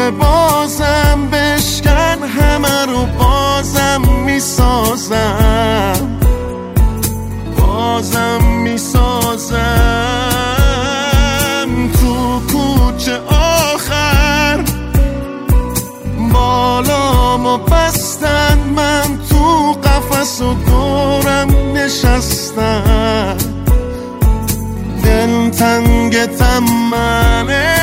بازم بشکن همه رو بازم میسازم، بازم میسازم. تو کوچه آخر بالامو بستن، من تو قفس و دورم نشستم. دل تنگ تمنه